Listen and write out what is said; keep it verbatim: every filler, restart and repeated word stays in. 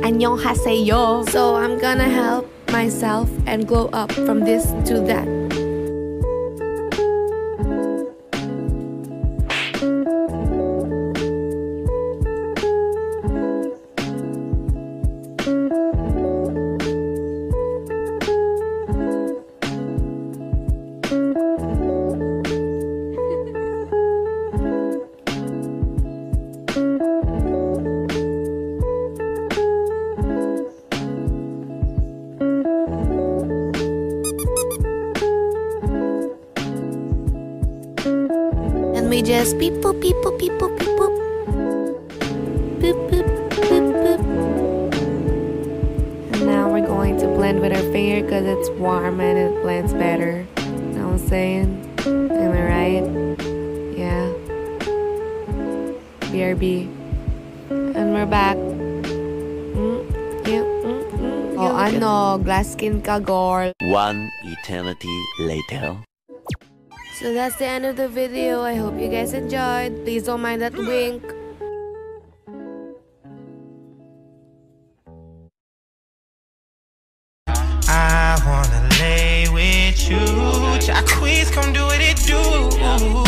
Annyeonghaseyo. So I'm gonna help myself and glow up from this to that. We just beep boop beep boop beep boop beep boop boop boop boop boop. And now we're going to blend with our finger because it's warm and it blends better. You know what I'm saying? Am I right? Yeah. B R B. And we're back. Mm, yeah, mm, mm, oh, ano, glass skin ka, girl. One eternity later. So that's the end of the video. I hope you guys enjoyed. Please don't mind that wink. I wanna lay with you. Jacquees, come do what it do.